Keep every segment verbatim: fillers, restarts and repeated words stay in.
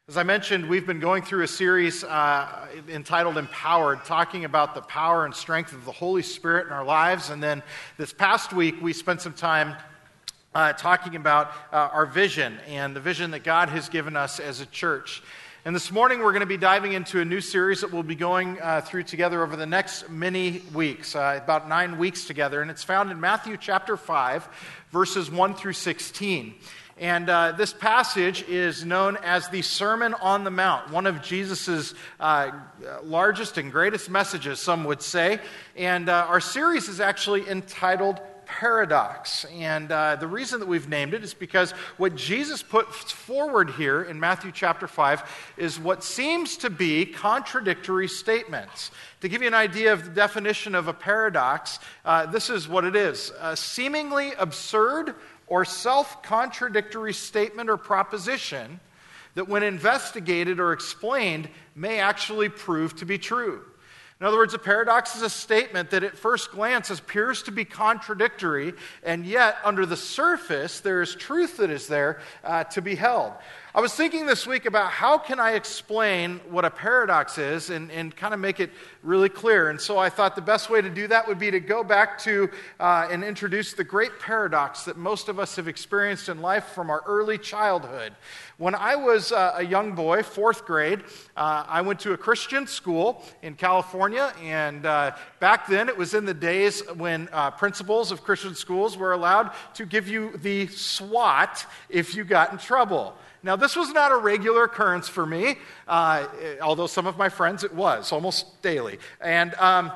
As I mentioned, we've been going through a series uh, entitled Empowered, talking about the power and strength of the Holy Spirit in our lives. And then this past week, we spent some time uh, talking about uh, our vision and the vision that God has given us as a church. And this morning, we're going to be diving into a new series that we'll be going uh, through together over the next many weeks, uh, about nine weeks together. And it's found in Matthew chapter five, verses one through sixteen. And uh, this passage is known as the Sermon on the Mount, one of Jesus' uh, largest and greatest messages, some would say. And uh, our series is actually entitled Paradox. And uh, the reason that we've named it is because what Jesus put forward here in Matthew chapter five is what seems to be contradictory statements. To give you an idea of the definition of a paradox, uh, this is what it is: a seemingly absurd or self-contradictory statement or proposition that when investigated or explained may actually prove to be true. In other words, a paradox is a statement that at first glance appears to be contradictory, and yet under the surface there is truth that is there uh, to be held. I was thinking this week about how can I explain what a paradox is and, and kind of make it really clear. And so I thought the best way to do that would be to go back to uh, and introduce the great paradox that most of us have experienced in life from our early childhood. When I was uh, a young boy, fourth grade, uh, I went to a Christian school in California, and uh, back then it was in the days when uh, principals of Christian schools were allowed to give you the SWAT if you got in trouble. Now, this was not a regular occurrence for me, uh, although some of my friends it was, almost daily. And um,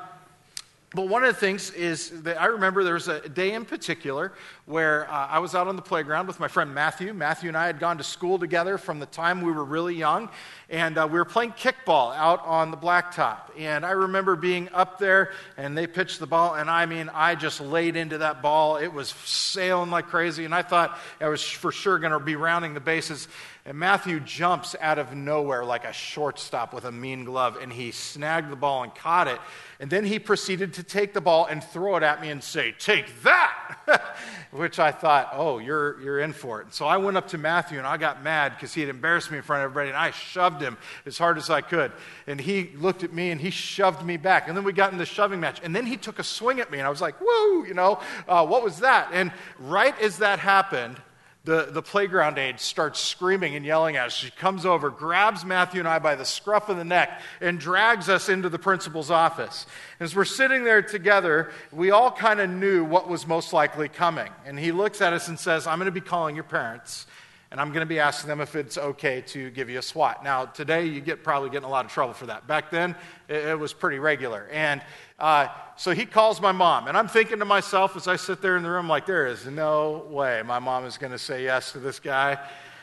but one of the things is that I remember there was a day in particular where uh, I was out on the playground with my friend Matthew. Matthew and I had gone to school together from the time we were really young, and uh, we were playing kickball out on the blacktop. And I remember being up there, and they pitched the ball, and I mean, I just laid into that ball. It was sailing like crazy, and I thought I was for sure going to be rounding the bases. And Matthew jumps out of nowhere like a shortstop with a mean glove, and he snagged the ball and caught it. And then he proceeded to take the ball and throw it at me and say, "Take that!" Which I thought, oh, you're you're in for it. And so I went up to Matthew, and I got mad because he had embarrassed me in front of everybody, and I shoved him as hard as I could. And he looked at me, and he shoved me back. And then we got in the shoving match. And then he took a swing at me, and I was like, whoa, you know, uh, what was that? And right as that happened, The, the playground aide starts screaming and yelling at us. She comes over, grabs Matthew and I by the scruff of the neck, and drags us into the principal's office. As we're sitting there together, we all kind of knew what was most likely coming. And he looks at us and says, "I'm going to be calling your parents, and I'm going to be asking them if it's okay to give you a SWAT." Now, today, you get probably get in a lot of trouble for that. Back then, it, it was pretty regular. And uh, so he calls my mom. And I'm thinking to myself as I sit there in the room, like, there is no way my mom is going to say yes to this guy.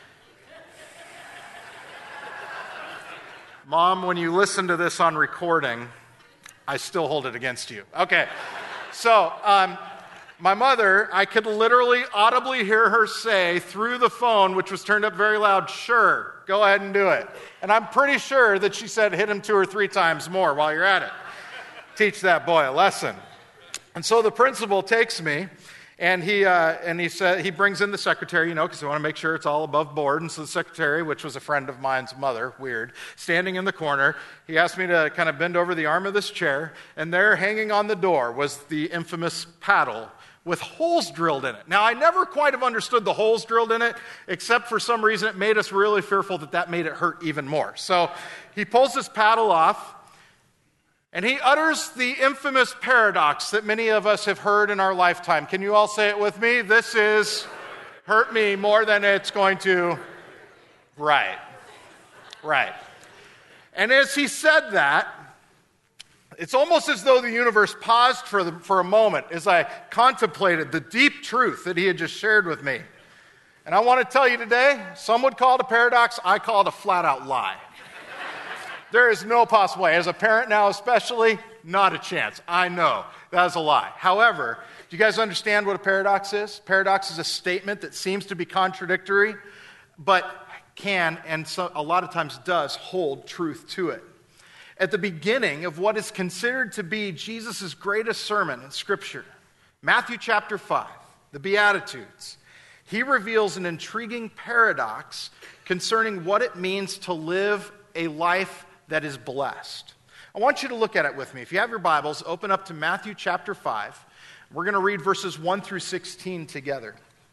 Mom, when you listen to this on recording, I still hold it against you. Okay. So, um... my mother, I could literally audibly hear her say through the phone, which was turned up very loud, "Sure, go ahead and do it." And I'm pretty sure that she said, "Hit him two or three times more while you're at it. Teach that boy a lesson." And so the principal takes me, and he uh, and he said he brings in the secretary, you know, because we want to make sure it's all above board. And so the secretary, which was a friend of mine's mother, weird, standing in the corner, he asked me to kind of bend over the arm of this chair, and there, hanging on the door, was the infamous paddle with holes drilled in it. Now, I never quite have understood the holes drilled in it, except for some reason it made us really fearful that that made it hurt even more. So he pulls this paddle off, and he utters the infamous paradox that many of us have heard in our lifetime. Can you all say it with me? This is, hurt me more than it's going to. Right. Right. And as he said that, it's almost as though the universe paused for, the, for a moment as I contemplated the deep truth that he had just shared with me. And I want to tell you today, some would call it a paradox, I call it a flat-out lie. There is no possible way. As a parent now especially, not a chance. I know that is a lie. However, do you guys understand what a paradox is? Paradox is a statement that seems to be contradictory, but can, and so, a lot of times does, hold truth to it. At the beginning of what is considered to be Jesus' greatest sermon in Scripture, Matthew chapter five, the Beatitudes, he reveals an intriguing paradox concerning what it means to live a life that is blessed. I want you to look at it with me. If you have your Bibles, open up to Matthew chapter five. We're going to read verses one through sixteen together.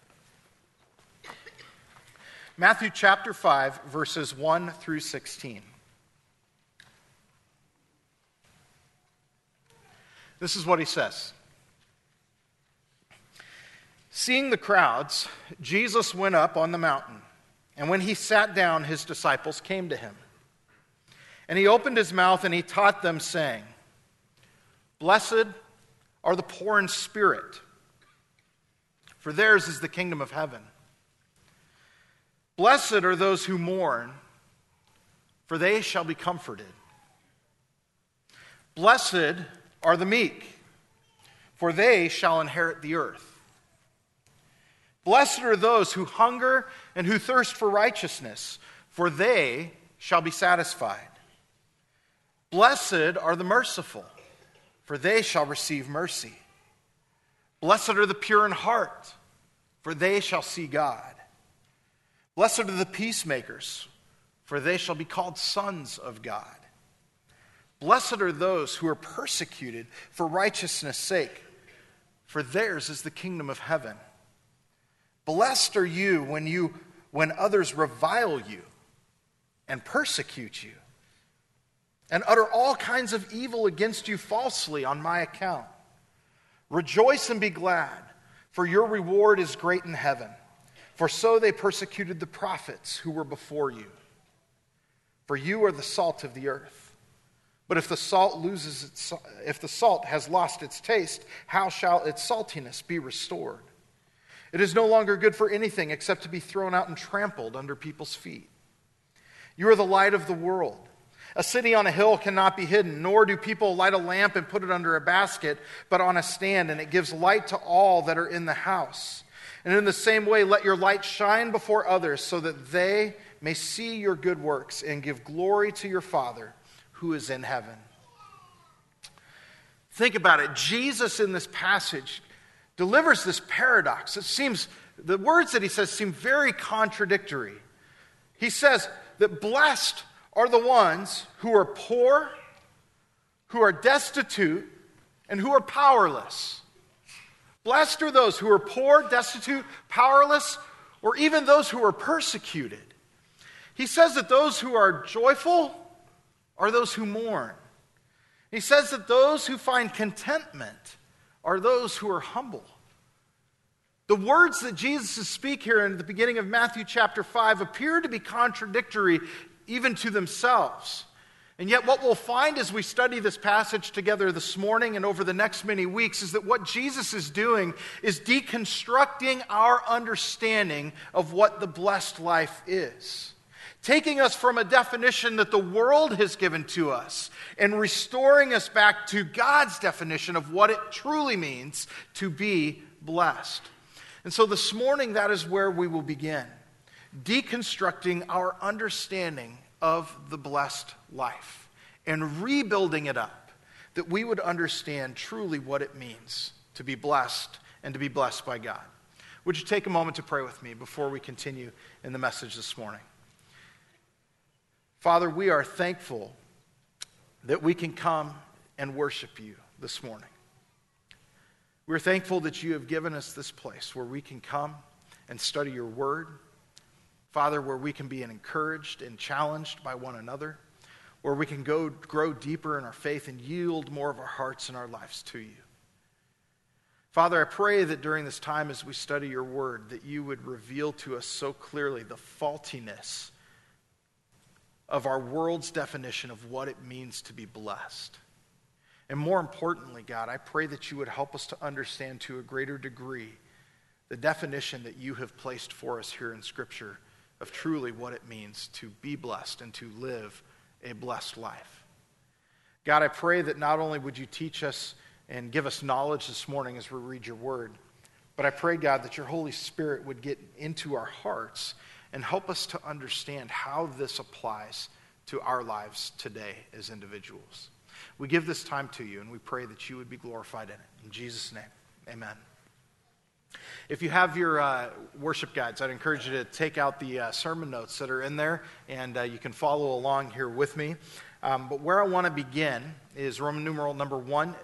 Matthew chapter five, verses one through sixteen. This is what he says. Seeing the crowds, Jesus went up on the mountain, and when he sat down, his disciples came to him. And he opened his mouth and he taught them, saying, "Blessed are the poor in spirit, for theirs is the kingdom of heaven. Blessed are those who mourn, for they shall be comforted. Blessed are the meek, for they shall inherit the earth. Blessed are those who hunger and who thirst for righteousness, for they shall be satisfied. Blessed are the merciful, for they shall receive mercy. Blessed are the pure in heart, for they shall see God. Blessed are the peacemakers, for they shall be called sons of God. Blessed are those who are persecuted for righteousness' sake, for theirs is the kingdom of heaven. Blessed are you when you when others revile you and persecute you and utter all kinds of evil against you falsely on my account. Rejoice and be glad, for your reward is great in heaven. For so they persecuted the prophets who were before you. For you are the salt of the earth. But if the salt loses its, if the salt has lost its taste, how shall its saltiness be restored? It is no longer good for anything except to be thrown out and trampled under people's feet. You are the light of the world. A city on a hill cannot be hidden, nor do people light a lamp and put it under a basket, but on a stand, and it gives light to all that are in the house. And in the same way, let your light shine before others, so that they may see your good works and give glory to your Father who is in heaven." Think about it. Jesus in this passage delivers this paradox. It seems, the words that he says seem very contradictory. He says that blessed are the ones who are poor, who are destitute, and who are powerless. Blessed are those who are poor, destitute, powerless, or even those who are persecuted. He says that those who are joyful are those who mourn. He says that those who find contentment are those who are humble. The words that Jesus speaks here in the beginning of Matthew chapter five appear to be contradictory even to themselves. And yet what we'll find as we study this passage together this morning and over the next many weeks is that what Jesus is doing is deconstructing our understanding of what the blessed life is. Taking us from a definition that the world has given to us and restoring us back to God's definition of what it truly means to be blessed. And so this morning, that is where we will begin, deconstructing our understanding of the blessed life and rebuilding it up, that we would understand truly what it means to be blessed and to be blessed by God. Would you take a moment to pray with me before we continue in the message this morning? Father, we are thankful that we can come and worship you this morning. We're thankful that you have given us this place where we can come and study your word. Father, where we can be encouraged and challenged by one another, where we can go grow deeper in our faith and yield more of our hearts and our lives to you. Father, I pray that during this time as we study your word, that you would reveal to us so clearly the faultiness of our world's definition of what it means to be blessed. And more importantly, God, I pray that you would help us to understand to a greater degree the definition that you have placed for us here in Scripture of truly what it means to be blessed and to live a blessed life. God, I pray that not only would you teach us and give us knowledge this morning as we read your word, but I pray, God, that your Holy Spirit would get into our hearts and help us to understand how this applies to our lives today as individuals. We give this time to you, and we pray that you would be glorified in it. In Jesus' name, amen. If you have your uh, worship guides, I'd encourage you to take out the uh, sermon notes that are in there, and uh, you can follow along here with me. Um, but where I want to begin is Roman numeral number one.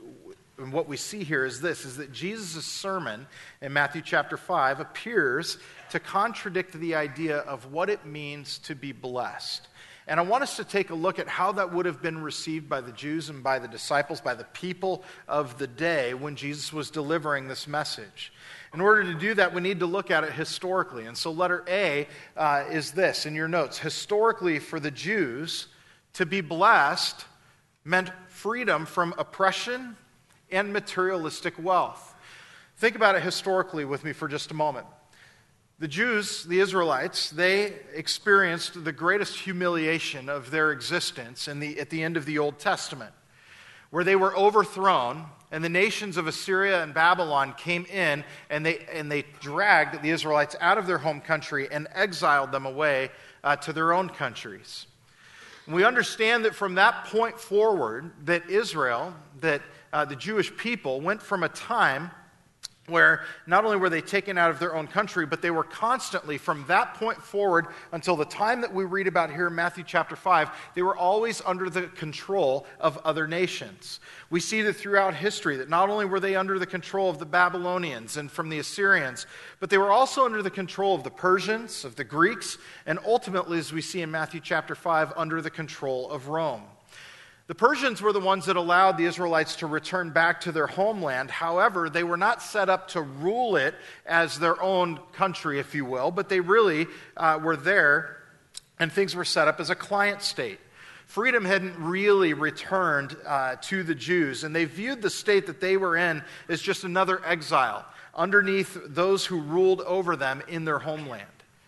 And what we see here is this, is that Jesus' sermon in Matthew chapter five appears to contradict the idea of what it means to be blessed. And I want us to take a look at how that would have been received by the Jews and by the disciples, by the people of the day when Jesus was delivering this message. In order to do that, we need to look at it historically. And so letter A uh, is this in your notes. Historically, for the Jews, to be blessed meant freedom from oppression and materialistic wealth. Think about it historically with me for just a moment. The Jews, the Israelites, they experienced the greatest humiliation of their existence in the, at the end of the Old Testament, where they were overthrown, and the nations of Assyria and Babylon came in, and they, and they dragged the Israelites out of their home country and exiled them away uh, to their own countries. And we understand that from that point forward, that Israel, that uh, the Jewish people, went from a time where not only were they taken out of their own country, but they were constantly, from that point forward until the time that we read about here in Matthew chapter five, they were always under the control of other nations. We see that throughout history, that not only were they under the control of the Babylonians and from the Assyrians, but they were also under the control of the Persians, of the Greeks, and ultimately, as we see in Matthew chapter five, under the control of Rome. The Persians were the ones that allowed the Israelites to return back to their homeland. However, they were not set up to rule it as their own country, if you will, but they really uh, were there, and things were set up as a client state. Freedom hadn't really returned uh, to the Jews, and they viewed the state that they were in as just another exile underneath those who ruled over them in their homeland.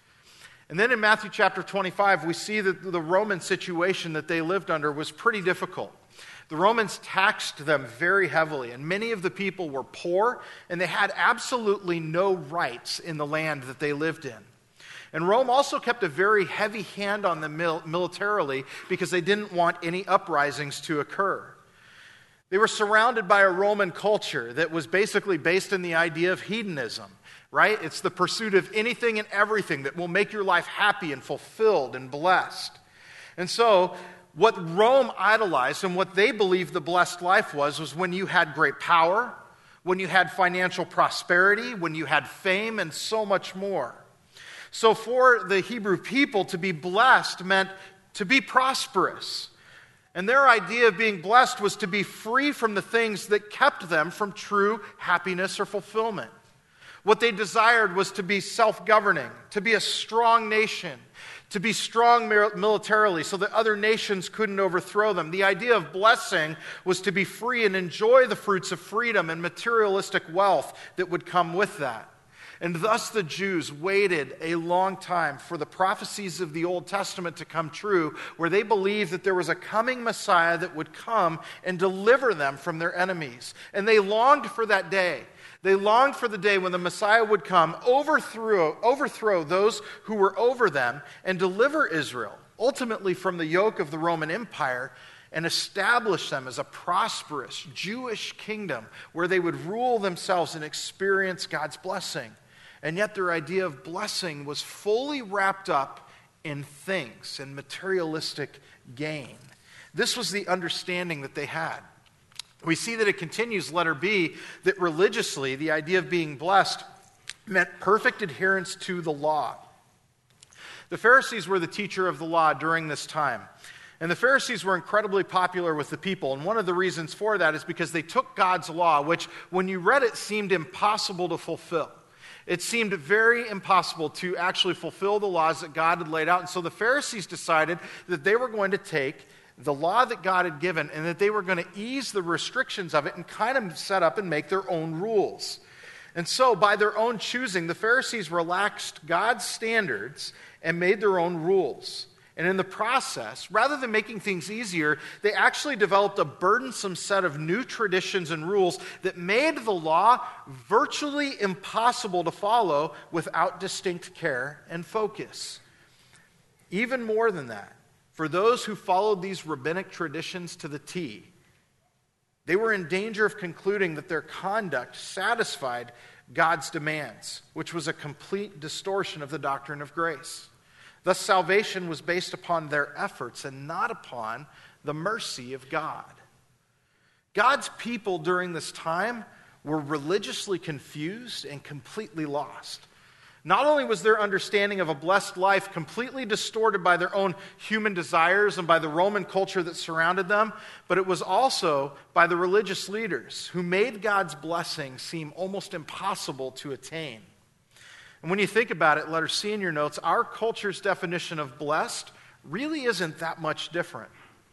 And then in Matthew chapter twenty-five, we see that the Roman situation that they lived under was pretty difficult. The Romans taxed them very heavily, and many of the people were poor, and they had absolutely no rights in the land that they lived in. And Rome also kept a very heavy hand on them mil- militarily because they didn't want any uprisings to occur. They were surrounded by a Roman culture that was basically based in the idea of hedonism. Right? It's the pursuit of anything and everything that will make your life happy and fulfilled and blessed. And so, what Rome idolized and what they believed the blessed life was, was when you had great power, when you had financial prosperity, when you had fame, and so much more. So for the Hebrew people, to be blessed meant to be prosperous. And their idea of being blessed was to be free from the things that kept them from true happiness or fulfillment. What they desired was to be self-governing, to be a strong nation, to be strong militarily so that other nations couldn't overthrow them. The idea of blessing was to be free and enjoy the fruits of freedom and materialistic wealth that would come with that. And thus the Jews waited a long time for the prophecies of the Old Testament to come true, where they believed that there was a coming Messiah that would come and deliver them from their enemies. And they longed for that day. They longed for the day when the Messiah would come, overthrow, overthrow those who were over them, and deliver Israel, ultimately from the yoke of the Roman Empire, and establish them as a prosperous Jewish kingdom where they would rule themselves and experience God's blessing. And yet their idea of blessing was fully wrapped up in things, in materialistic gain. This was the understanding that they had. We see that it continues, letter B, that religiously, the idea of being blessed meant perfect adherence to the law. The Pharisees were the teacher of the law during this time. And the Pharisees were incredibly popular with the people. And one of the reasons for that is because they took God's law, which when you read it seemed impossible to fulfill. It seemed very impossible to actually fulfill the laws that God had laid out. And so the Pharisees decided that they were going to take the law that God had given and that they were going to ease the restrictions of it and kind of set up and make their own rules. And so by their own choosing, the Pharisees relaxed God's standards and made their own rules. And in the process, rather than making things easier, they actually developed a burdensome set of new traditions and rules that made the law virtually impossible to follow without distinct care and focus. Even more than that, for those who followed these rabbinic traditions to the T, they were in danger of concluding that their conduct satisfied God's demands, which was a complete distortion of the doctrine of grace. Thus, salvation was based upon their efforts and not upon the mercy of God. God's people during this time were religiously confused and completely lost. Not only was their understanding of a blessed life completely distorted by their own human desires and by the Roman culture that surrounded them, but it was also by the religious leaders who made God's blessing seem almost impossible to attain. And when you think about it, letter C in your notes, our culture's definition of blessed really isn't that much different.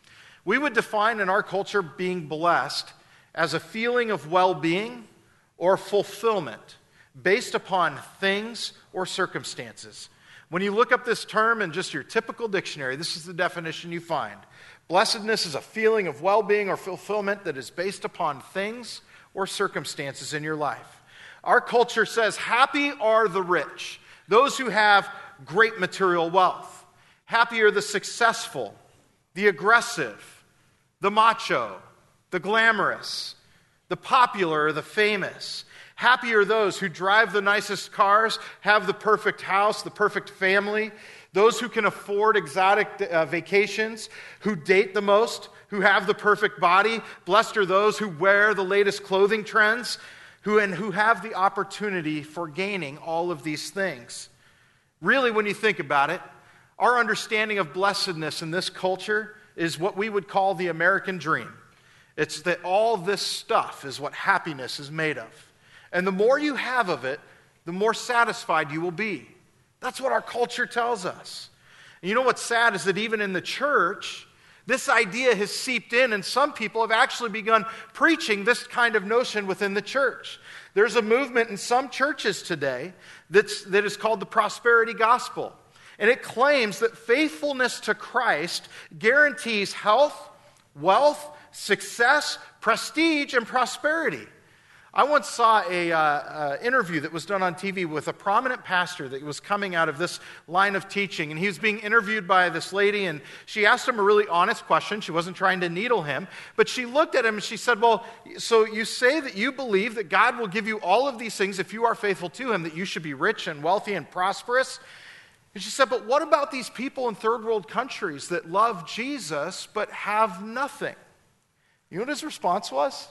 We would define in our culture being blessed as a feeling of well-being or fulfillment based upon things or circumstances. When you look up this term in just your typical dictionary, this is the definition you find. Blessedness is a feeling of well-being or fulfillment that is based upon things or circumstances in your life. Our culture says, happy are the rich, those who have great material wealth. Happy are the successful, the aggressive, the macho, the glamorous, the popular, the famous. Happy are those who drive the nicest cars, have the perfect house, the perfect family, those who can afford exotic uh, vacations, who date the most, who have the perfect body. Blessed are those who wear the latest clothing trends, who and who have the opportunity for gaining all of these things. Really, when you think about it, our understanding of blessedness in this culture is what we would call the American dream. It's that all this stuff is what happiness is made of. And the more you have of it, the more satisfied you will be. That's what our culture tells us. And you know what's sad is that even in the church, this idea has seeped in, and some people have actually begun preaching this kind of notion within the church. There's a movement in some churches today that's, that is called the prosperity gospel. And it claims that faithfulness to Christ guarantees health, wealth, success, prestige, and prosperity. I once saw an uh, uh, interview that was done on T V with a prominent pastor that was coming out of this line of teaching. And he was being interviewed by this lady, and she asked him a really honest question. She wasn't trying to needle him, but she looked at him and she said, well, so you say that you believe that God will give you all of these things if you are faithful to Him, that you should be rich and wealthy and prosperous? And she said, but what about these people in third world countries that love Jesus but have nothing? You know what his response was?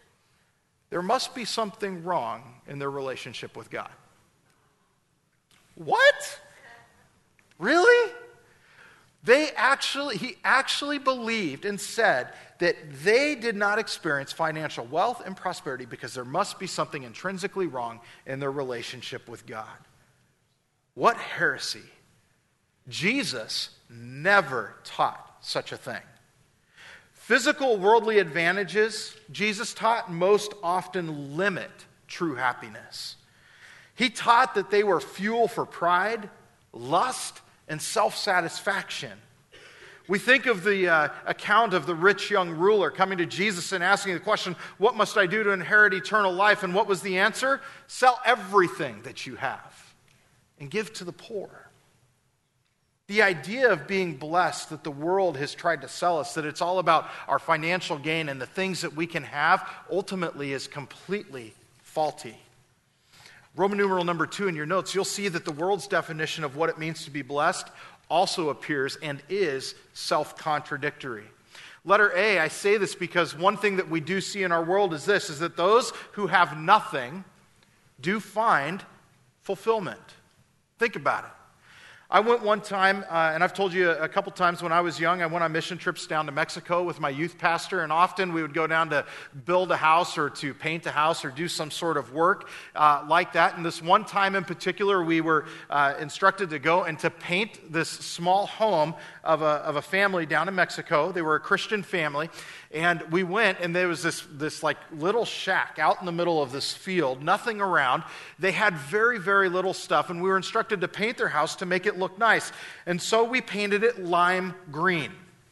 There must be something wrong in their relationship with God. What? Really? They actually, he actually believed and said that they did not experience financial wealth and prosperity because there must be something intrinsically wrong in their relationship with God. What heresy. Jesus never taught such a thing. Physical worldly advantages, Jesus taught, most often limit true happiness. He taught that they were fuel for pride, lust, and self-satisfaction. We think of the uh, account of the rich young ruler coming to Jesus and asking the question, what must I do to inherit eternal life? And what was the answer? Sell everything that you have and give to the poor. The idea of being blessed that the world has tried to sell us, that it's all about our financial gain and the things that we can have, ultimately is completely faulty. Roman numeral number two in your notes, you'll see that the world's definition of what it means to be blessed also appears and is self-contradictory. Letter A, I say this because one thing that we do see in our world is this, is that those who have nothing do find fulfillment. Think about it. I went one time, uh, and I've told you a, a couple times when I was young, I went on mission trips down to Mexico with my youth pastor, and often we would go down to build a house or to paint a house or do some sort of work uh, like that. And this one time in particular, we were uh, instructed to go and to paint this small home of a, of a family down in Mexico. They were a Christian family. And we went, and there was this, this like little shack out in the middle of this field, nothing around. They had very, very little stuff, and we were instructed to paint their house to make it look nice. And so we painted it lime green.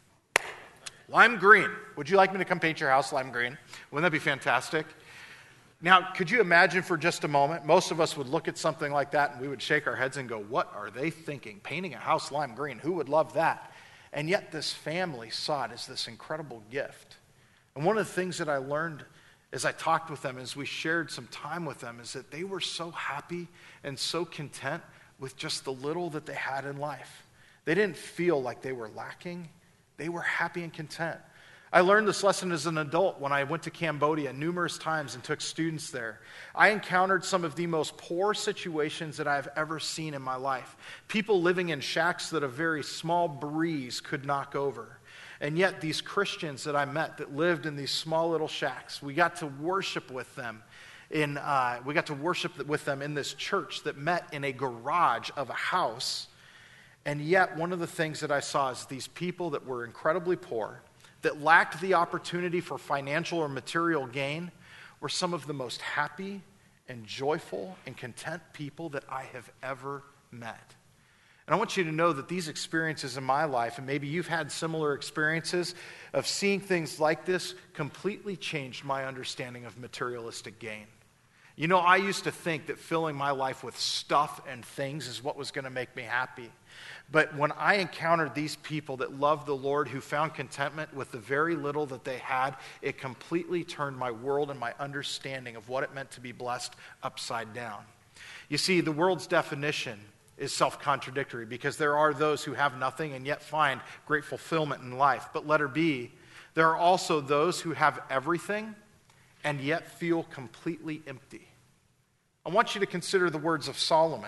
Lime green. Would you like me to come paint your house lime green? Wouldn't that be fantastic? Now, could you imagine for just a moment, most of us would look at something like that, and we would shake our heads and go, what are they thinking? Painting a house lime green, who would love that? And yet this family saw it as this incredible gift. And one of the things that I learned as I talked with them, as we shared some time with them, is that they were so happy and so content with just the little that they had in life. They didn't feel like they were lacking. They were happy and content. I learned this lesson as an adult when I went to Cambodia numerous times and took students there. I encountered some of the most poor situations that I've ever seen in my life. People living in shacks that a very small breeze could knock over. And yet these Christians that I met that lived in these small little shacks, we got to worship with them. In, uh, we got to worship with them in this church that met in a garage of a house. And yet one of the things that I saw is these people that were incredibly poor, that lacked the opportunity for financial or material gain, were some of the most happy and joyful and content people that I have ever met. And I want you to know that these experiences in my life, and maybe you've had similar experiences of seeing things like this, completely changed my understanding of materialistic gain. You know, I used to think that filling my life with stuff and things is what was going to make me happy. But when I encountered these people that loved the Lord, who found contentment with the very little that they had, it completely turned my world and my understanding of what it meant to be blessed upside down. You see, the world's definition is self-contradictory, because there are those who have nothing and yet find great fulfillment in life. But letter B, there are also those who have everything and yet feel completely empty. I want you to consider the words of Solomon.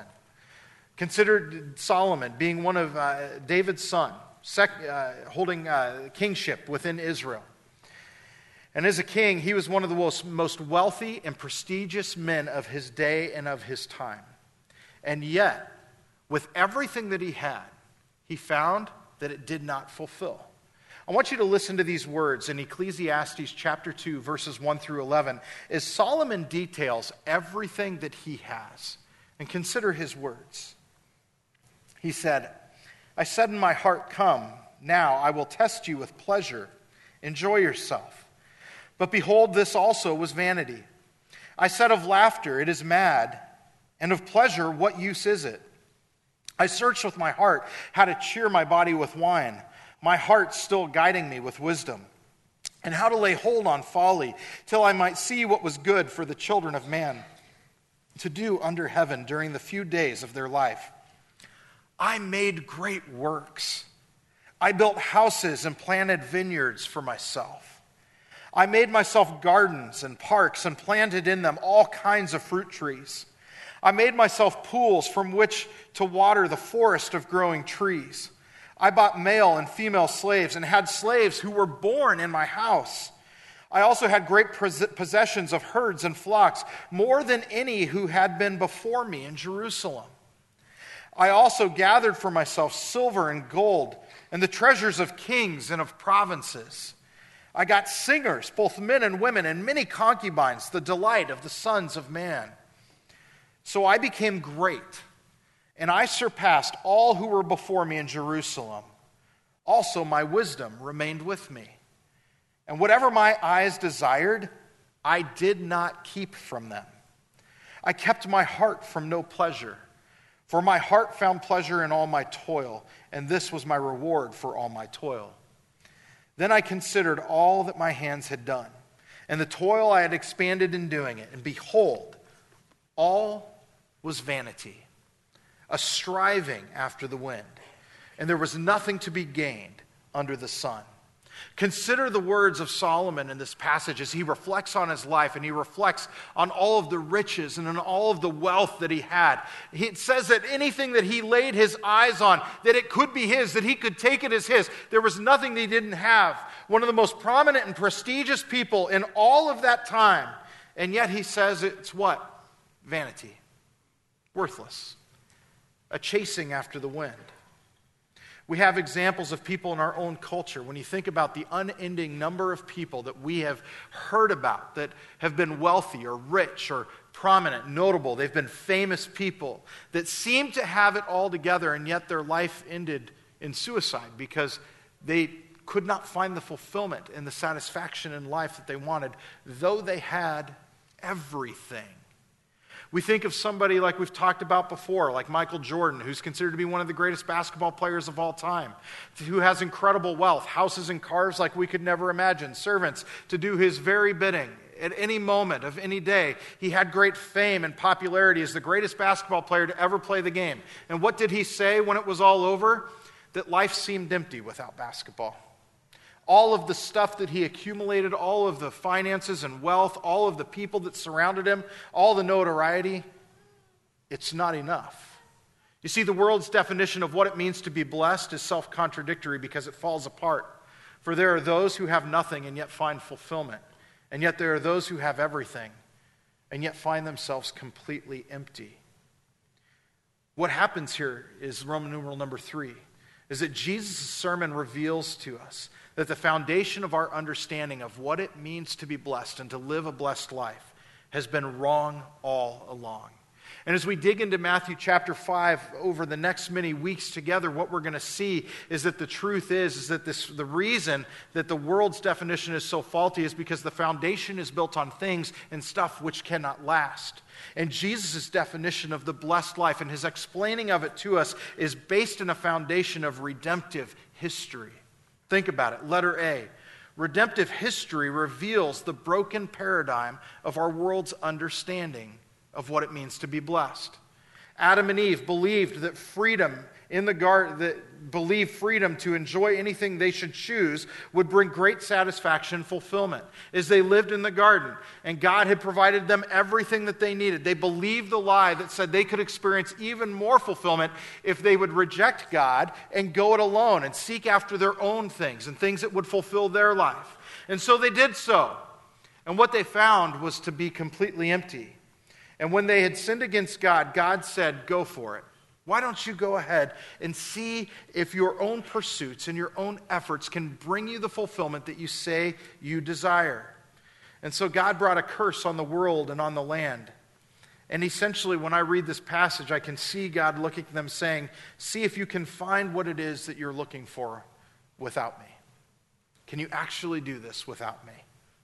Consider Solomon being one of uh, David's son, sec- uh, holding uh, kingship within Israel. And as a king, he was one of the most, most wealthy and prestigious men of his day and of his time. And yet, with everything that he had, he found that it did not fulfill. I want you to listen to these words in Ecclesiastes chapter two, verses one through eleven, as Solomon details everything that he has. And consider his words. He said, I said in my heart, come, now I will test you with pleasure. Enjoy yourself. But behold, this also was vanity. I said of laughter, it is mad, and of pleasure, what use is it? I searched with my heart how to cheer my body with wine, my heart still guiding me with wisdom, and how to lay hold on folly, till I might see what was good for the children of man to do under heaven during the few days of their life. I made great works. I built houses and planted vineyards for myself. I made myself gardens and parks and planted in them all kinds of fruit trees. I made myself pools from which to water the forest of growing trees. I bought male and female slaves and had slaves who were born in my house. I also had great possessions of herds and flocks, more than any who had been before me in Jerusalem. I also gathered for myself silver and gold and the treasures of kings and of provinces. I got singers, both men and women, and many concubines, the delight of the sons of man. So I became great, and I surpassed all who were before me in Jerusalem. Also my wisdom remained with me. And whatever my eyes desired, I did not keep from them. I kept my heart from no pleasure, for my heart found pleasure in all my toil, and this was my reward for all my toil. Then I considered all that my hands had done, and the toil I had expended in doing it, and behold, all was vanity, a striving after the wind, and there was nothing to be gained under the sun. Consider the words of Solomon in this passage as he reflects on his life and he reflects on all of the riches and on all of the wealth that he had. It says that anything that he laid his eyes on, that it could be his, that he could take it as his. There was nothing that he didn't have. One of the most prominent and prestigious people in all of that time. And yet he says it's what? Vanity. Worthless. A chasing after the wind. We have examples of people in our own culture. When you think about the unending number of people that we have heard about that have been wealthy or rich or prominent, notable, they've been famous people that seem to have it all together, and yet their life ended in suicide because they could not find the fulfillment and the satisfaction in life that they wanted, though they had everything. We think of somebody like we've talked about before, like Michael Jordan, who's considered to be one of the greatest basketball players of all time, who has incredible wealth, houses and cars like we could never imagine, servants to do his very bidding, at any moment of any day. He had great fame and popularity as the greatest basketball player to ever play the game. And what did he say when it was all over? That life seemed empty without basketball. All of the stuff that he accumulated, all of the finances and wealth, all of the people that surrounded him, all the notoriety, it's not enough. You see, the world's definition of what it means to be blessed is self-contradictory because it falls apart. For there are those who have nothing and yet find fulfillment. And yet there are those who have everything and yet find themselves completely empty. What happens here is Roman numeral number three, is that Jesus' sermon reveals to us that the foundation of our understanding of what it means to be blessed and to live a blessed life has been wrong all along. And as we dig into Matthew chapter five over the next many weeks together, what we're going to see is that the truth is, is that this, the reason that the world's definition is so faulty is because the foundation is built on things and stuff which cannot last. And Jesus' definition of the blessed life and his explaining of it to us is based in a foundation of redemptive history. Think about it. Letter A. Redemptive history reveals the broken paradigm of our world's understanding of what it means to be blessed. Adam and Eve believed that freedom in the garden, that believed freedom to enjoy anything they should choose would bring great satisfaction and fulfillment. As they lived in the garden and God had provided them everything that they needed, they believed the lie that said they could experience even more fulfillment if they would reject God and go it alone and seek after their own things and things that would fulfill their life. And so they did so. And what they found was to be completely empty. And when they had sinned against God, God said, go for it. Why don't you go ahead and see if your own pursuits and your own efforts can bring you the fulfillment that you say you desire? And so God brought a curse on the world and on the land. And essentially, when I read this passage, I can see God looking at them saying, see if you can find what it is that you're looking for without me. Can you actually do this without me?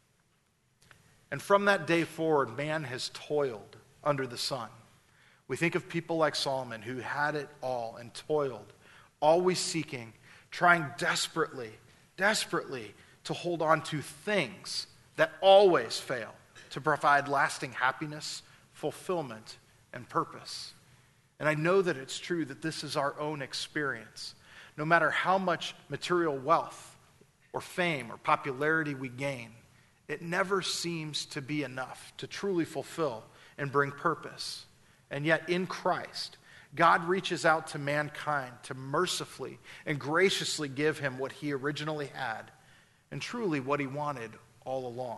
And from that day forward, man has toiled under the sun. We think of people like Solomon who had it all and toiled, always seeking, trying desperately, desperately to hold on to things that always fail to provide lasting happiness, fulfillment, and purpose. And I know that it's true that this is our own experience. No matter how much material wealth or fame or popularity we gain, it never seems to be enough to truly fulfill and bring purpose. And yet in Christ, God reaches out to mankind to mercifully and graciously give him what he originally had and truly what he wanted all along.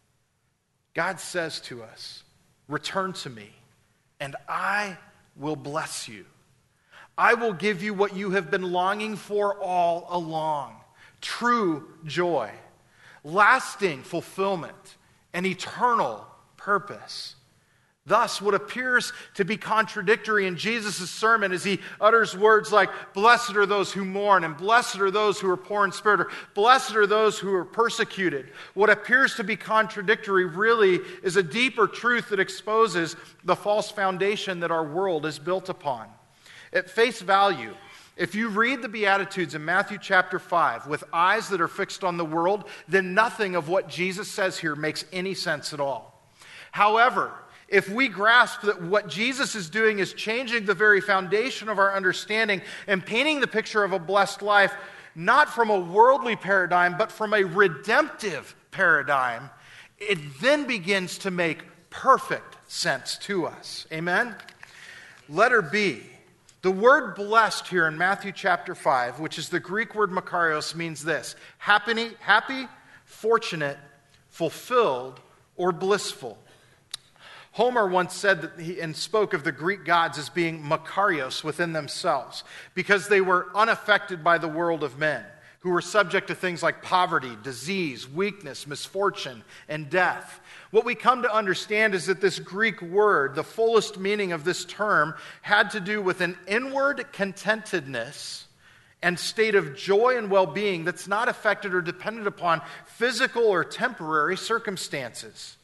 God says to us, return to me and I will bless you. I will give you what you have been longing for all along, true joy, lasting fulfillment, and eternal purpose. Thus, what appears to be contradictory in Jesus' sermon as he utters words like, blessed are those who mourn, and blessed are those who are poor in spirit, or blessed are those who are persecuted. What appears to be contradictory really is a deeper truth that exposes the false foundation that our world is built upon. At face value, if you read the Beatitudes in Matthew chapter five with eyes that are fixed on the world, then nothing of what Jesus says here makes any sense at all. However, if we grasp that what Jesus is doing is changing the very foundation of our understanding and painting the picture of a blessed life, not from a worldly paradigm, but from a redemptive paradigm, it then begins to make perfect sense to us. Amen? Letter B. The word blessed here in Matthew chapter five, which is the Greek word makarios, means this: happy, happy, fortunate, fulfilled, or blissful. Homer once said that he, and spoke of the Greek gods as being makarios within themselves because they were unaffected by the world of men who were subject to things like poverty, disease, weakness, misfortune, and death. What we come to understand is that this Greek word, the fullest meaning of this term, had to do with an inward contentedness and state of joy and well-being that's not affected or dependent upon physical or temporary circumstances.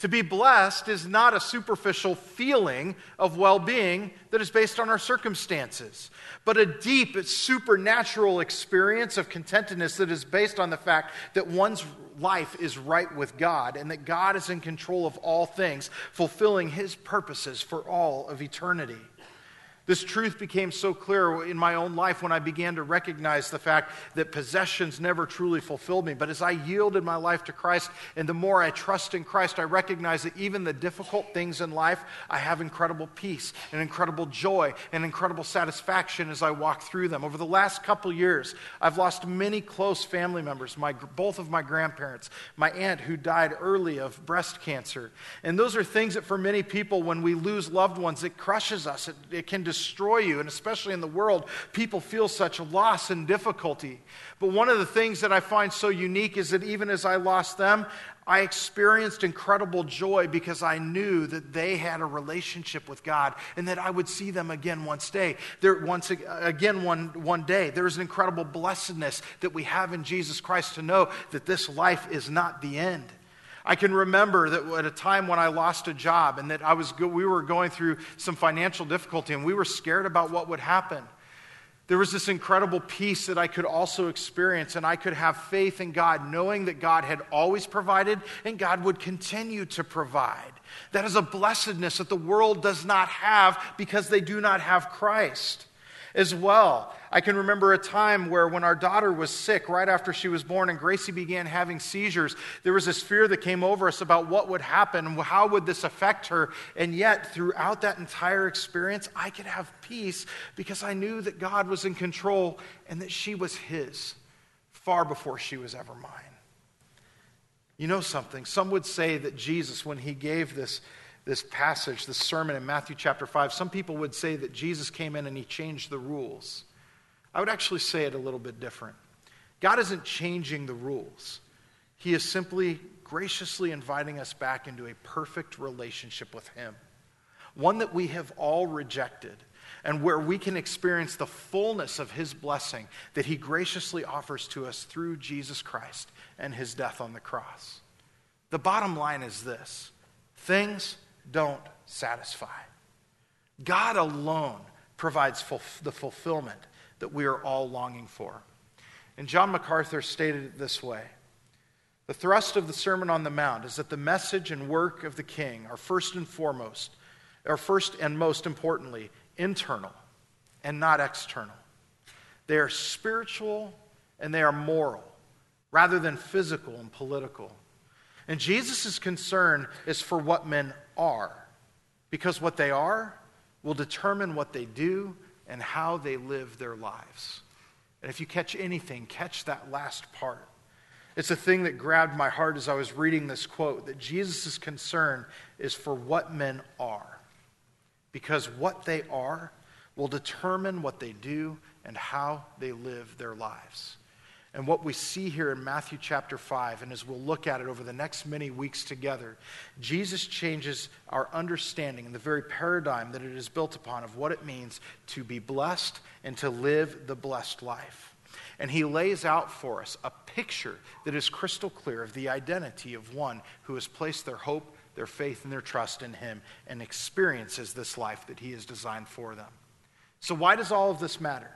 To be blessed is not a superficial feeling of well-being that is based on our circumstances, but a deep, supernatural experience of contentedness that is based on the fact that one's life is right with God and that God is in control of all things, fulfilling His purposes for all of eternity. This truth became so clear in my own life when I began to recognize the fact that possessions never truly fulfilled me. But as I yielded my life to Christ, and the more I trust in Christ, I recognize that even the difficult things in life, I have incredible peace and incredible joy and incredible satisfaction as I walk through them. Over the last couple years, I've lost many close family members, my, both of my grandparents, my aunt who died early of breast cancer. And those are things that for many people, when we lose loved ones, it crushes us. It, it can destroy you, and especially in the world, people feel such loss and difficulty. But one of the things that I find so unique is that even as I lost them, I experienced incredible joy because I knew that they had a relationship with God and that I would see them again once day. There once again one one day. There is an incredible blessedness that we have in Jesus Christ to know that this life is not the end. I can remember that at a time when I lost a job and that I was go- we were going through some financial difficulty and we were scared about what would happen. There was this incredible peace that I could also experience, and I could have faith in God, knowing that God had always provided and God would continue to provide. That is a blessedness that the world does not have because they do not have Christ. As well, I can remember a time where when our daughter was sick right after she was born and Gracie began having seizures, there was this fear that came over us about what would happen, how would this affect her, and yet throughout that entire experience, I could have peace because I knew that God was in control and that she was His far before she was ever mine. You know something? Some would say that Jesus, when He gave this This passage, this sermon in Matthew chapter five, some people would say that Jesus came in and He changed the rules. I would actually say it a little bit different. God isn't changing the rules. He is simply graciously inviting us back into a perfect relationship with Him, one that we have all rejected, and where we can experience the fullness of His blessing that He graciously offers to us through Jesus Christ and His death on the cross. The bottom line is this: things don't satisfy. God alone provides fulf- the fulfillment that we are all longing for. And John MacArthur stated it this way: the thrust of the Sermon on the Mount is that the message and work of the King are first and foremost, or first and most importantly, internal and not external. They are spiritual and they are moral, rather than physical and political. And Jesus' concern is for what men are, because what they are will determine what they do and how they live their lives. And if you catch anything, catch that last part. It's a thing that grabbed my heart as I was reading this quote, that Jesus' concern is for what men are, because what they are will determine what they do and how they live their lives. And what we see here in Matthew chapter five, and as we'll look at it over the next many weeks together, Jesus changes our understanding and the very paradigm that it is built upon of what it means to be blessed and to live the blessed life. And He lays out for us a picture that is crystal clear of the identity of one who has placed their hope, their faith, and their trust in Him and experiences this life that He has designed for them. So why does all of this matter?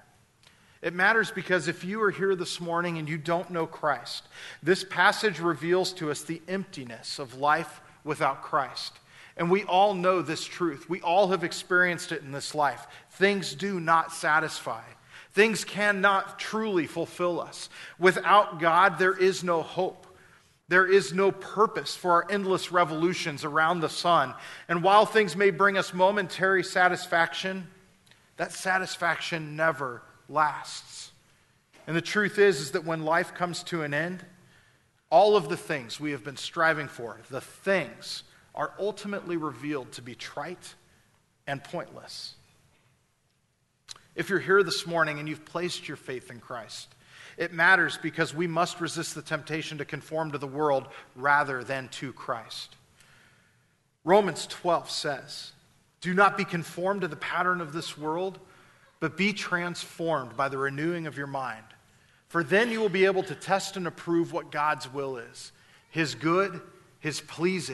It matters because if you are here this morning and you don't know Christ, this passage reveals to us the emptiness of life without Christ. And we all know this truth. We all have experienced it in this life. Things do not satisfy. Things cannot truly fulfill us. Without God, there is no hope. There is no purpose for our endless revolutions around the sun. And while things may bring us momentary satisfaction, that satisfaction never lasts. And the truth is, is that when life comes to an end, all of the things we have been striving for, the things, are ultimately revealed to be trite and pointless. If you're here this morning and you've placed your faith in Christ, it matters because we must resist the temptation to conform to the world rather than to Christ. Romans twelve says, "Do not be conformed to the pattern of this world, but be transformed by the renewing of your mind. For then you will be able to test and approve what God's will is, His good, His pleasing,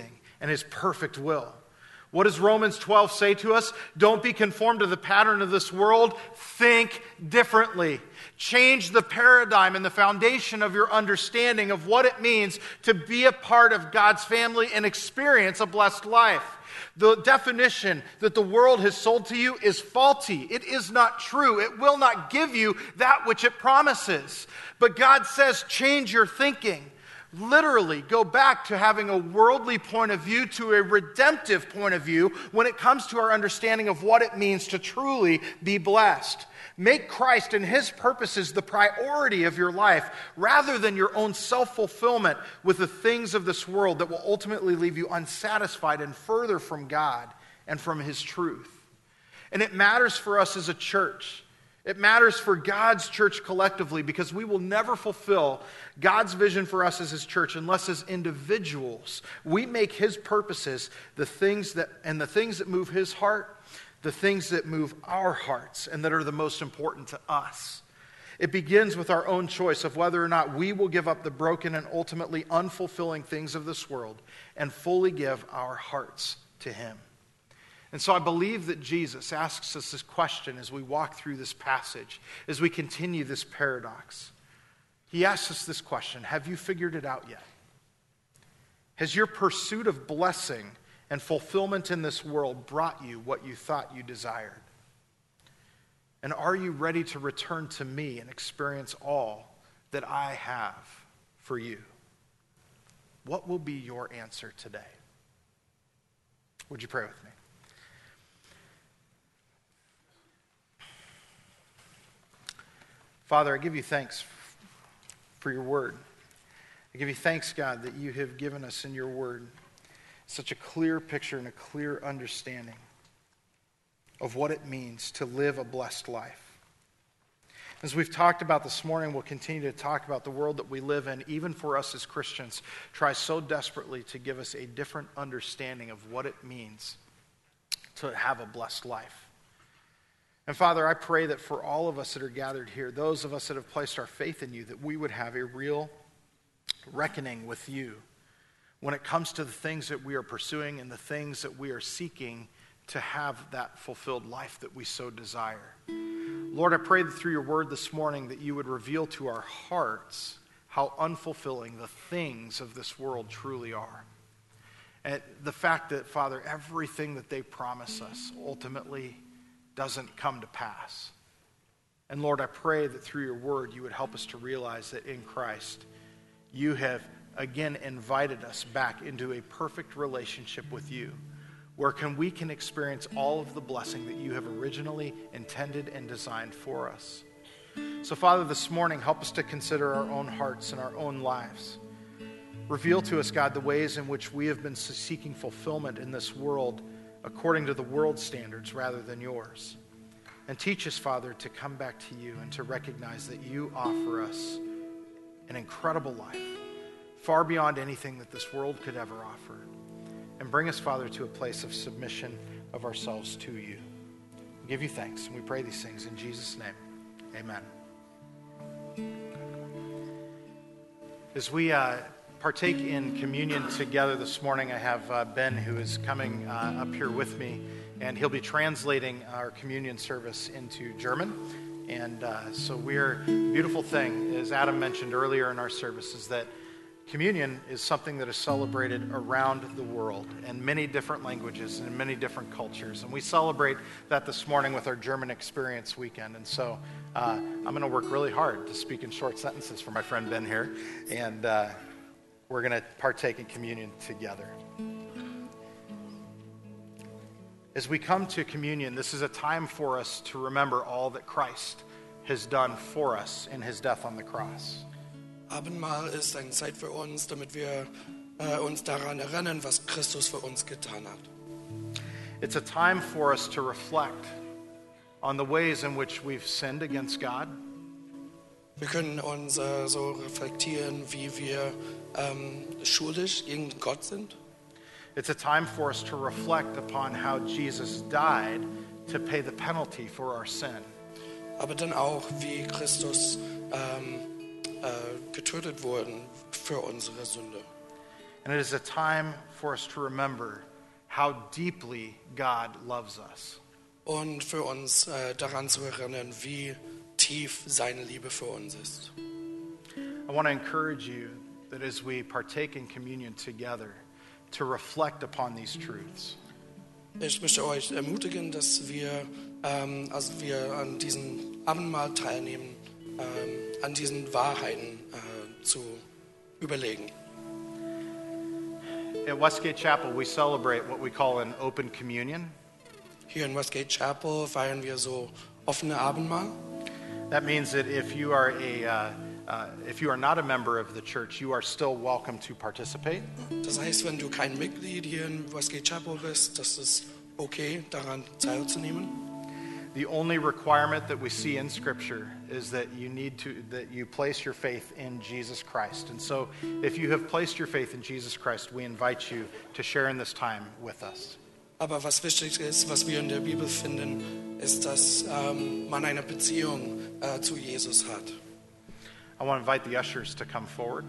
and his perfect will. What does Romans twelve say to us? Don't be conformed to the pattern of this world. Think differently. Change the paradigm and the foundation of your understanding of what it means to be a part of God's family and experience a blessed life. The definition that the world has sold to you is faulty. It is not true. It will not give you that which it promises. But God says, change your thinking. Literally, go back to having a worldly point of view to a redemptive point of view when it comes to our understanding of what it means to truly be blessed. Make Christ and his purposes the priority of your life rather than your own self-fulfillment with the things of this world that will ultimately leave you unsatisfied and further from God and from his truth. And it matters for us as a church. It matters for God's church collectively because we will never fulfill God's vision for us as his church unless as individuals we make his purposes the things that and the things that move his heart, the things that move our hearts and that are the most important to us. It begins with our own choice of whether or not we will give up the broken and ultimately unfulfilling things of this world and fully give our hearts to him. And so I believe that Jesus asks us this question as we walk through this passage, as we continue this paradox. He asks us this question: have you figured it out yet? Has your pursuit of blessing and fulfillment in this world brought you what you thought you desired? And are you ready to return to me and experience all that I have for you? What will be your answer today? Would you pray with me? Father, I give you thanks for your word. I give you thanks, God, that you have given us in your word such a clear picture and a clear understanding of what it means to live a blessed life. As we've talked about this morning, we'll continue to talk about the world that we live in, even for us as Christians, tries so desperately to give us a different understanding of what it means to have a blessed life. And Father, I pray that for all of us that are gathered here, those of us that have placed our faith in you, that we would have a real reckoning with you when it comes to the things that we are pursuing and the things that we are seeking to have that fulfilled life that we so desire. Lord, I pray that through your word this morning that you would reveal to our hearts how unfulfilling the things of this world truly are. And the fact that, Father, everything that they promise us ultimately doesn't come to pass. And Lord, I pray that through your word you would help us to realize that in Christ you have again invited us back into a perfect relationship with you, where can we can experience all of the blessing that you have originally intended and designed for us. So Father, this morning, help us to consider our own hearts and our own lives. Reveal to us, God, the ways in which we have been seeking fulfillment in this world according to the world's standards rather than yours. And teach us, Father, to come back to you and to recognize that you offer us an incredible life, far beyond anything that this world could ever offer. And bring us, Father, to a place of submission of ourselves to you. We give you thanks, and we pray these things in Jesus' name. Amen. As we uh, partake in communion together this morning, I have uh, Ben, who is coming uh, up here with me, and he'll be translating our communion service into German. And uh, so we're, beautiful thing, as Adam mentioned earlier in our service, is that communion is something that is celebrated around the world in many different languages and in many different cultures. And we celebrate that this morning with our German Experience weekend. And so uh, I'm going to work really hard to speak in short sentences for my friend Ben here. And uh, we're going to partake in communion together. As we come to communion, this is a time for us to remember all that Christ has done for us in his death on the cross. Abendmahl ist eine Zeit für uns, damit wir äh, uns daran erinnern, was Christus für uns getan hat. It's a time for us to reflect on the ways in which we've sinned against God. Wir können uns äh, so reflektieren, wie wir ähm, schuldig gegen Gott sind. It's a time for us to reflect upon how Jesus died to pay the penalty for our sin. Aber dann auch, wie Christus ähm, äh, getötet wurde für unsere Sünde. And it is a time for us to remember how deeply God loves us. Und für uns äh, daran zu erinnern, wie tief seine Liebe für uns ist. I want to encourage you that as we partake in communion together, to reflect upon these truths. Ich möchte euch ermutigen, dass wir, ähm, als wir an diesem Abendmahl teilnehmen, ähm, an diesen Wahrheiten äh, zu überlegen. At Westgate Chapel, we celebrate what we call an open communion. Hier in Westgate Chapel feiern wir so offene Abendmahl. That means that if you are a uh, uh, if you are not a member of the church, you are still welcome to participate. Das heißt, wenn du kein Mitglied hier in Westgate Chapel bist, das ist okay, daran teilzunehmen. The only requirement that we see in Scripture is that you need to that you place your faith in Jesus Christ. And so, if you have placed your faith in Jesus Christ, we invite you to share in this time with us. Aber was wichtig ist, was wir in der Bibel finden, ist, dass ähm, man eine Beziehung äh, zu Jesus hat. I want to invite the ushers to come forward.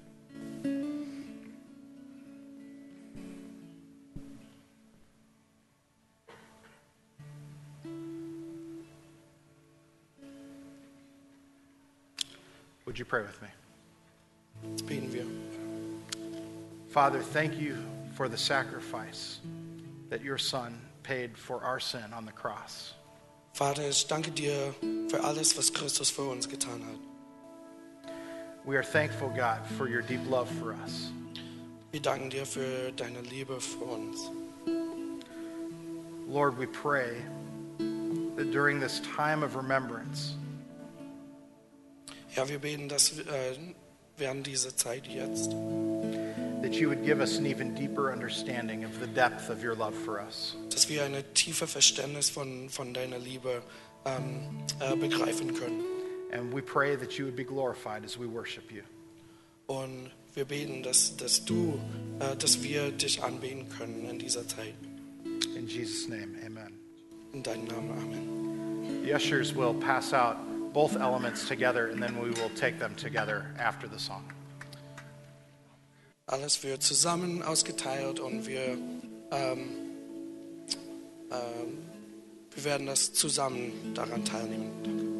Would you pray with me? Jetzt beten wir. Father, thank you for the sacrifice that your Son paid for our sin on the cross. Vater, ich danke dir für alles, was Christus für uns getan hat. We are thankful, God, for your deep love for us. Wir danken dir für deine Liebe für uns. Lord, we pray that during this time of remembrance, Ja, wir beten, dass äh, während dieser Zeit jetzt, that you would give us an even deeper understanding of the depth of your love for us. dass wir ein tiefer Verständnis von, von deiner Liebe ähm, äh, begreifen können. And we pray that you would be glorified as we worship you. Und wir beten, dass, dass du, äh, dass wir dich anbeten können in dieser Zeit. In Jesus' name, amen. In deinem Namen, Amen. The ushers will pass out both elements together, and then we will take them together after the song. Alles wird zusammen ausgeteilt und wir, ähm, ähm, wir werden das zusammen daran teilnehmen. Danke.